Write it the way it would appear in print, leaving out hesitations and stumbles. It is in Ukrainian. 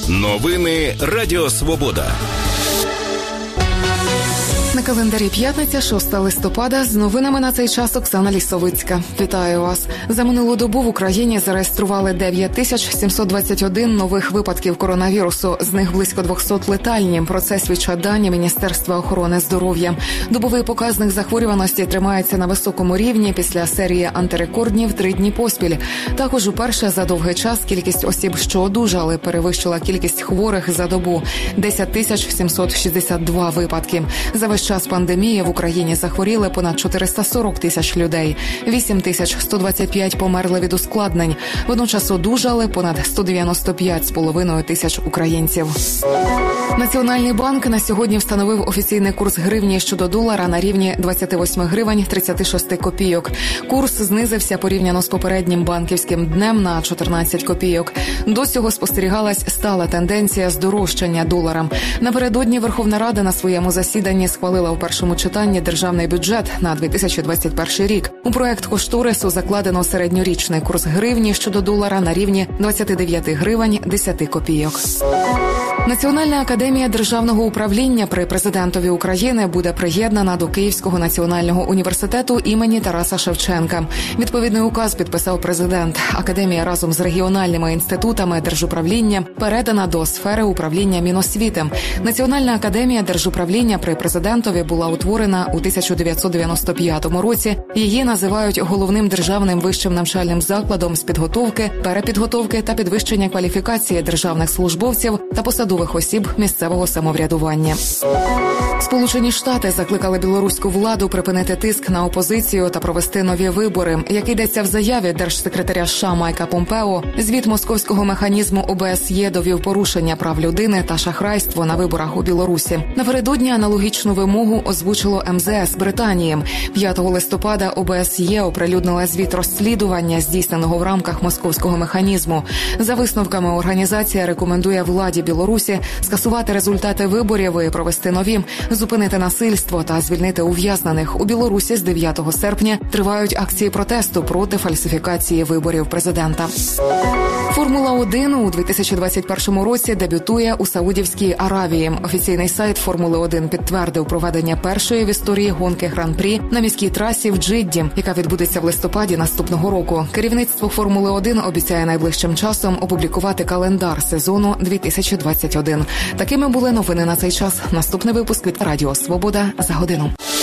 Новини Радіо Свобода. На календарі п'ятниця, 6 листопада. З новинами на цей час Оксана Лісовицька. Вітаю вас. За минулу добу в Україні зареєстрували 9721 нових випадків коронавірусу. З них близько 200 летальні. Про це свідчать дані Міністерства охорони здоров'я. Добовий показник захворюваності тримається на високому рівні після серії антирекорднів 3 дні поспіль. Також уперше за довгий час кількість осіб, що одужали, перевищила кількість хворих за добу – 10 762 випадки. За весь час пандемії в Україні захворіли понад 440 тисяч людей. 8125 померли від ускладнень. Водночас одужали понад 195,5 тисяч українців. Національний банк на сьогодні встановив офіційний курс гривні щодо долара на рівні 28 гривень 36 копійок. Курс знизився порівняно з попереднім банківським днем на 14 копійок. До цього спостерігалась стала тенденція здорожчання долара. Напередодні Верховна Рада на своєму засіданні схвалила у першому читанні державний бюджет на 2021 рік. У проект кошторису закладено середньорічний курс гривні щодо долара на рівні 29 гривень 10 копійок. Національна академія державного управління при президентові України буде приєднана до Київського національного університету імені Тараса Шевченка. Відповідний указ підписав президент. Академія разом з регіональними інститутами держуправління передана до сфери управління Міносвіти. Національна академія держуправління при президентові була утворена у 1995 році. Її називають головним державним вищим навчальним закладом з підготовки, перепідготовки та підвищення кваліфікації державних службовців та посадових осіб місцевого самоврядування. Сполучені Штати закликали білоруську владу припинити тиск на опозицію та провести нові вибори. Як йдеться в заяві держсекретаря США Майка Помпео, звіт московського механізму ОБСЄ довів порушення прав людини та шахрайство на виборах у Білорусі. Напередодні аналогічну вимогу озвучило МЗС Британії. 5 листопада ОБСЄ оприлюднила звіт розслідування, здійсненого в рамках московського механізму. За висновками організація рекомендує владі Білорусі скасувати результати виборів і провести нові, зупинити насильство та звільнити ув'язнених. У Білорусі з 9 серпня тривають акції протесту проти фальсифікації виборів президента. Формула-1 у 2021 році дебютує у Саудівській Аравії. Офіційний сайт Формули-1 підтвердив проведення першої в історії гонки Гран-прі на міській трасі в Джидді, яка відбудеться в листопаді наступного року. Керівництво Формули-1 обіцяє найближчим часом опублікувати календар сезону 2021. Такими були новини на цей час. Наступний випуск від Радіо Свобода за годину.